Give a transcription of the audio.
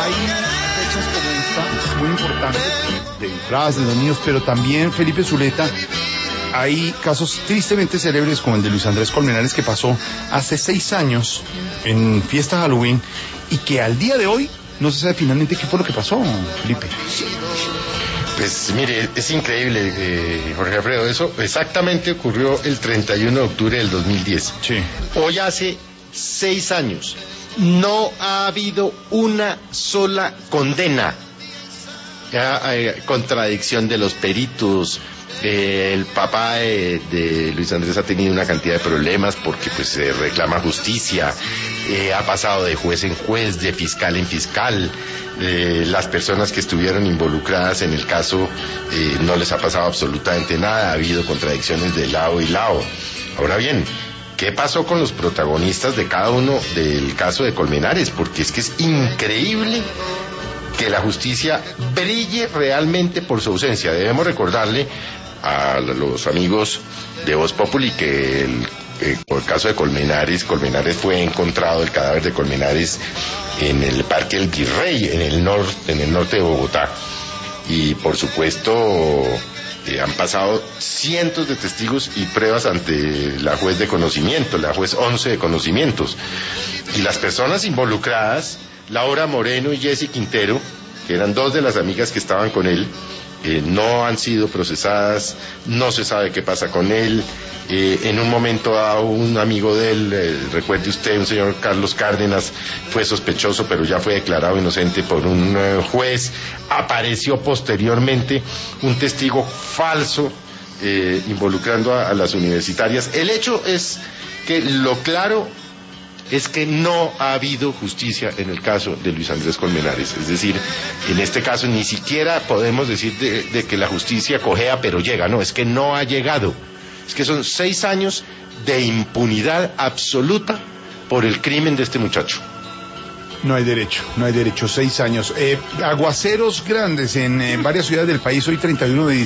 hay fechas como esta muy importantes de entradas de los niños, pero también, Felipe Zuleta, hay casos tristemente célebres como el de Luis Andrés Colmenares, que pasó hace 6 años en fiesta Halloween y que al día de hoy no se sabe finalmente qué fue lo que pasó, Felipe. Pues mire, es increíble, Jorge Alfredo, eso exactamente ocurrió el 31 de octubre del 2010. Sí. Hoy hace 6 años. No ha habido una sola condena. Ya, contradicción de los peritos. El papá de Luis Andrés ha tenido una cantidad de problemas porque pues se reclama justicia, ha pasado de juez en juez, de fiscal en fiscal. Las personas que estuvieron involucradas en el caso no les ha pasado absolutamente nada, ha habido contradicciones de lado y lado. Ahora bien, ¿qué pasó con los protagonistas de cada uno del caso de Colmenares? Porque es que es increíble que la justicia brille realmente por su ausencia. Debemos recordarle a los amigos de Voz Populi que el caso de Colmenares fue encontrado, el cadáver de Colmenares, en el Parque El Virrey, en el norte de Bogotá. Y por supuesto han pasado cientos de testigos y pruebas ante la juez de conocimiento, la juez 11 de conocimientos. Y las personas involucradas, Laura Moreno y Jessy Quintero, que eran 2 de las amigas que estaban con él, no han sido procesadas, no se sabe qué pasa con él. En un momento dado, un amigo de él, recuerde usted, un señor Carlos Cárdenas, fue sospechoso, pero ya fue declarado inocente por un juez. Apareció posteriormente un testigo falso involucrando a las universitarias. El hecho es que lo claro es que no ha habido justicia en el caso de Luis Andrés Colmenares. Es decir, en este caso ni siquiera podemos decir de que la justicia cojea pero llega. No, es que no ha llegado. Es que son 6 años de impunidad absoluta por el crimen de este muchacho. No hay derecho, 6 años. Aguaceros grandes en varias ciudades del país hoy 31 de diciembre.